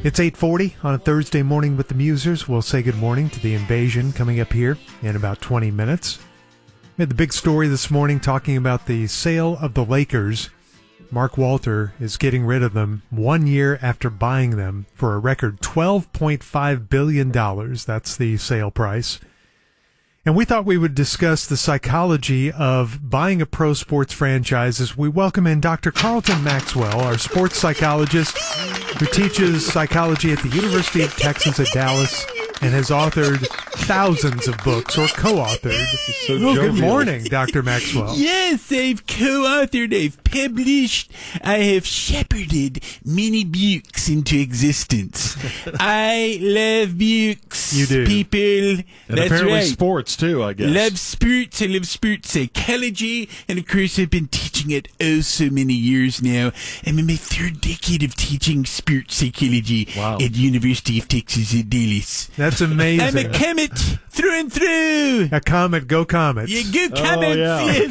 It's 8:40 on a Thursday morning with the Musers. We'll say good morning to the Invasion coming up here in about 20 minutes. We had the big story this morning talking about the sale of the Lakers. Mark Walter is getting rid of them 1 year after buying them for a record $12.5 billion. That's the sale price. And we thought we would discuss the psychology of buying a pro sports franchise as we welcome in Dr. Carlton Maxwell, our sports psychologist, who teaches psychology at the University of Texas at Dallas and has authored thousands of books or co-authored. So good morning, Dr. Maxwell. Yes, I've co-authored, I've published, I have shepherded many books into existence. I love books. You do. People. And That's apparently right. sports, too, I guess. Love sports. I love sports psychology. And, of course, I've been teaching it so many years now. I'm in my third decade of teaching sports psychology at the University of Texas at Dallas. That's amazing. I'm a comet through and through. A comet, go Comets. You go Comets. yeah,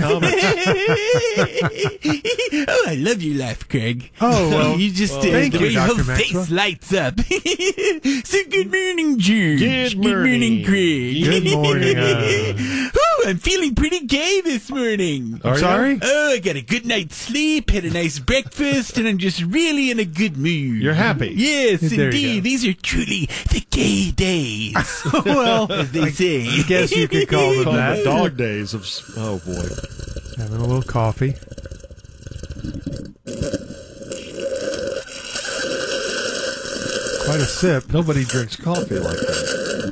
Oh, I love your laugh, Craig. Oh, well, you just thank the you, way your whole Dr. face Maxwell. lights up. So good morning, George. Good morning. Craig. Good morning. Oh, I'm feeling pretty gay this morning. Are you? Sorry? Oh, I got a good night's sleep, had a nice breakfast, and I'm just really in a good mood. You're happy. Yes, There you go. indeed. These are truly the gay days, Well, as they say. I guess you could call them Call them that. dog days of... Oh, boy. Having a little coffee. Quite a sip. Nobody drinks coffee like that.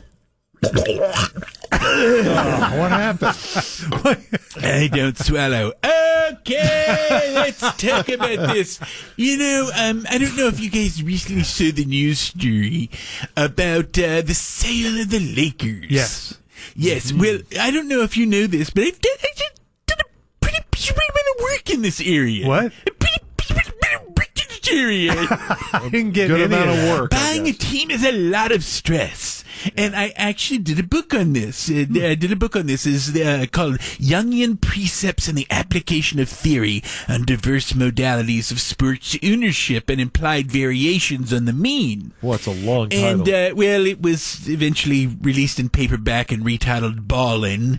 What happened? I don't swallow. Okay, let's talk about this. You know, I don't know if you guys recently saw the news story about the sale of the Lakers. Yes. Yes, well, I don't know if you know this, but I just did a pretty bit of work in this area. What? A pretty bit of work in this area. I didn't get Good any amount of of that. work. I Buying a guess. team is a lot of stress. And I actually did a book on this. I did a book on this. It's called Jungian Precepts and the Application of Theory on Diverse Modalities of Sports Ownership and Implied Variations on the Mean. Well, it's a long title. And, well, it was eventually released in paperback and retitled Ballin'.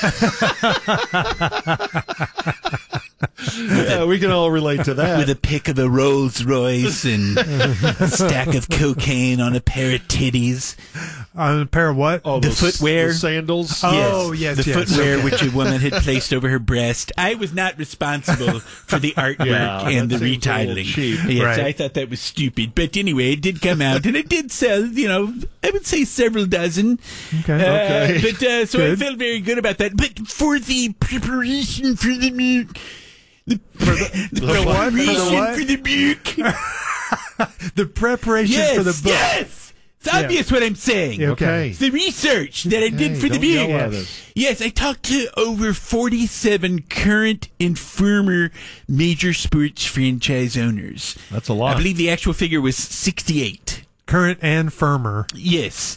Yeah, we can all relate to that. With a pic of a Rolls Royce and a stack of cocaine on a pair of titties. On a pair of what? Oh, the those- footwear. the sandals. Oh, yes, the yes. footwear Okay. which a woman had placed over her breast. I was not responsible for the artwork Yeah, and the that seems a little retitling. cheap. Yes, Right. I thought that was stupid. But anyway, it did come out, and it did sell, I would say several dozen. Okay. Okay. But so I Good. felt very good about that. But for the preparation for the book, what? For the what? for the book. The preparation Yes, for the book. yes. It's obvious what I'm saying. Okay. It's the research that I did for the don't yell book. at us. Yes, I talked to over 47 current and former major sports franchise owners. That's a lot. I believe the actual figure was 68. Current and firmer. Yes.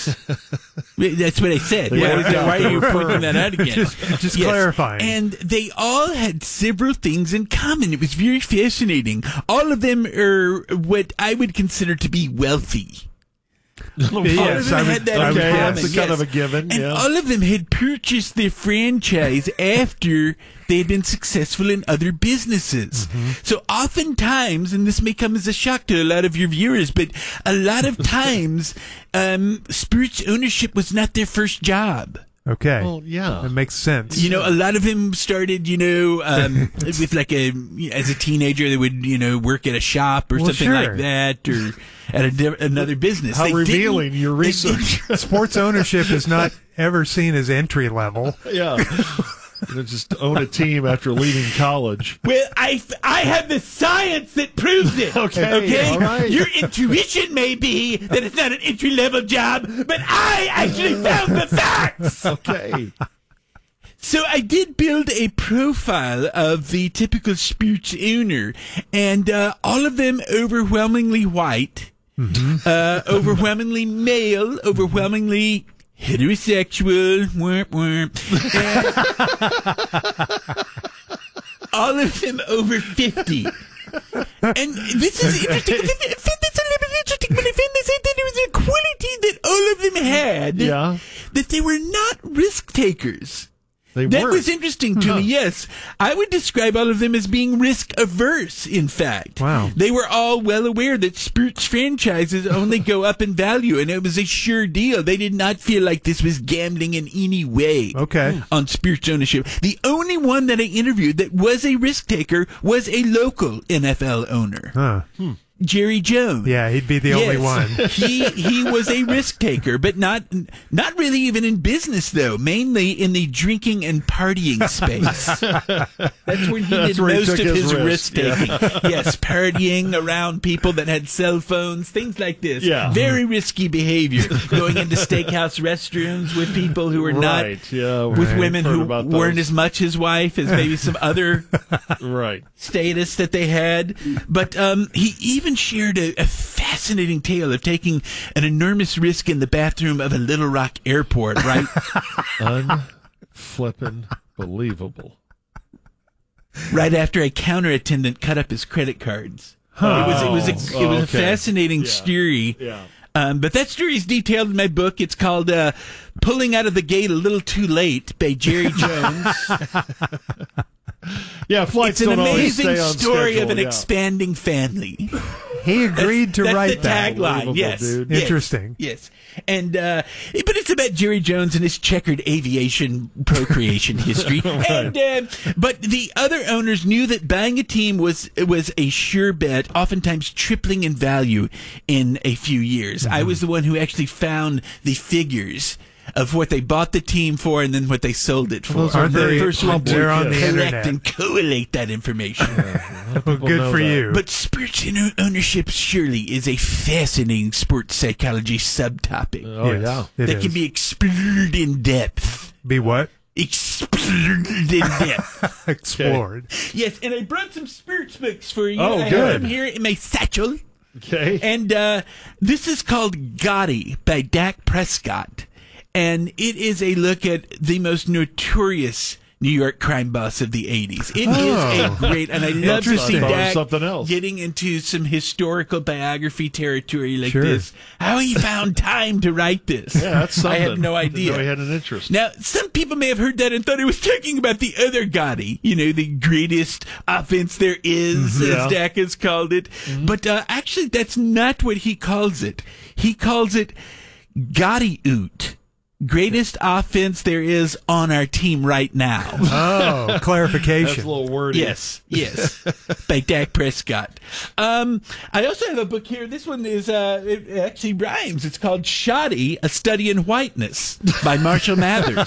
That's what I said. Yeah. Why are you pointing that out again? Just Yes. clarifying. And they all had several things in common. It was very fascinating. All of them are what I would consider to be wealthy. Yes, All of them I would- had that I in would Okay, common, that's a kind yes. of a given. And Yeah. all of them had purchased their franchise after they had been successful in other businesses. So oftentimes, and this may come as a shock to a lot of your viewers, but a lot of times, sports ownership was not their first job. Okay. Well, yeah. That makes sense. A lot of them started, with as a teenager, they would, work at a shop or Well, something sure. like that, or at another business. How They revealing didn't- your they research. Sports ownership is not ever seen as entry level. Yeah. Just own a team after leaving college. Well, I have the science that proves it. Okay, all right. Your intuition may be that it's not an entry-level job, but I actually found the facts. Okay. So I did build a profile of the typical sports owner, and all of them overwhelmingly white, overwhelmingly male, overwhelmingly heterosexual, womp womp. All of them over 50. And this is interesting. That's a little bit interesting, but I had Yeah. that they were not risk takers. They That were. was interesting to me, yes. I would describe all of them as being risk-averse, in fact. Wow. They were all well aware that sports franchises only go up in value, and it was a sure deal. They did not feel like this was gambling in any way Okay. on sports ownership. The only one that I interviewed that was a risk-taker was a local NFL owner. Huh. Jerry Jones. Yeah, he'd be the only one. He was a risk taker, but not really even in business though. Mainly in the drinking and partying space. That's where he did where he most took of his his risk, risk taking. Yes, partying around people that had cell phones, things like this. Yeah. Very risky behavior. Going into steakhouse restrooms with people who were not Right. Yeah. with we've women heard who about weren't those. as much his wife as maybe some other Right. status that they had. But he even shared a fascinating tale of taking an enormous risk in the bathroom of a Little Rock airport, right? Unflippin' believable. Right after a counter attendant cut up his credit cards. It was a okay. fascinating Yeah. story. Yeah. But that story is detailed in my book. It's called Pulling Out of the Gate a Little Too Late by Jerry Jones. Yeah, flights It's an don't always amazing stay on story schedule, of an yeah. expanding family. He agreed to That's write the that. tagline. Unbelievable, Yes, dude. yes, Interesting. Yes, and but it's about Jerry Jones and his checkered aviation procreation history. And but the other owners knew that buying a team was a sure bet, oftentimes tripling in value in a few years. I was the one who actually found the figures of what they bought the team for and then what they sold it for. Those are I'm the very first one they're on the to collect internet. and collate that information. Well, People good know for that. you. But sports ownership surely is a fascinating sports psychology subtopic Oh, Yes, yeah. it that is. can be explored in depth. Be what? Explored in depth. Explored. Yes, and I brought some sports books for you. Oh, I good. have them here in my satchel. Okay. And this is called Gotti by Dak Prescott. And it is a look at the most notorious New York crime boss of the 80s. It is a great, and I love to see Interesting. Dak Something else. getting into some historical biography territory like Sure. this. How he found time to write this. Yeah, that's something. I have no idea. Didn't know he had an interest. Now, some people may have heard that and thought he was talking about the other Gotti, the greatest offense there is, Yeah. as Dak has called it. But actually, that's not what he calls it. He calls it Gotti-oot. Greatest offense there is on our team right now. Oh, That's clarification. a little wordy. Yes, by Dak Prescott. I also have a book here. This one is, it actually rhymes. It's called Shoddy, A Study in Whiteness by Marshall Mathers.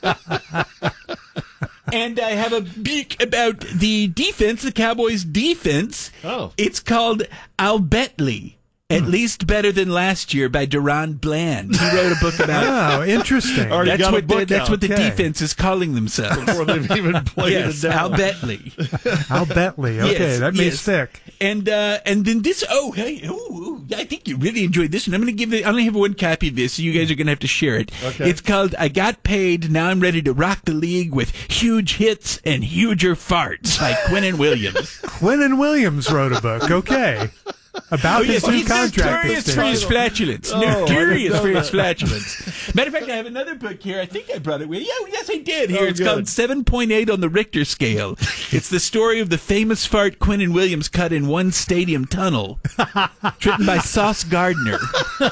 And I have a book about the defense, the Cowboys' defense. Oh. It's called I'll Betly. At least better than last year by Duran Bland. He wrote a book about Oh, interesting. Already that's got a what book that's out. what the Okay. defense is calling themselves. Before they've even played Yes, it down. Al Betley. Al Betley. Okay, Yes, that may yes. stick. And then this. Oh, hey, I think you really enjoyed this one. I'm going to give it. I only have one copy of this, so you guys are going to have to share it. Okay. It's called "I Got Paid. Now I'm Ready to Rock the League with Huge Hits and Huger Farts" by Quinnen Williams. Quinnen Williams wrote a book. Okay. About his new he's contract. notorious this for day. his flatulence. Oh, I didn't Notorious know for his that. flatulence. Matter of fact, I have another book here. I think I brought it with. Yes, I did. Here, Oh, it's good. called 7.8 on the Richter scale. It's the story of the famous fart Quinnen Williams cut in one stadium tunnel. Written by Sauce Gardner.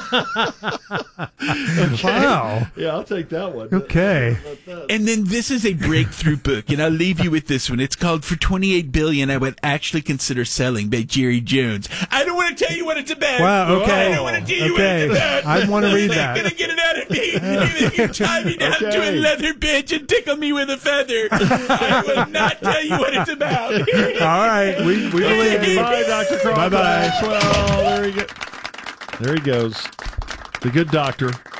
Wow. Yeah, I'll take that one. Okay. And then this is a breakthrough book, and I'll leave you with this one. It's called "For $28 Billion, I Would Actually Consider Selling" by Jerry Jones. I don't want to tell you what it's about. Wow, okay. I don't want to tell you Okay. what it's about. I wanna read You're that. not going to get it out of me. Even if you tie me down to a Okay. leather bench and tickle me with a feather, I will not tell you what it's about. All right. We believe you. Bye, Dr. Cronkite. Bye-bye. Well, there he goes. The good doctor.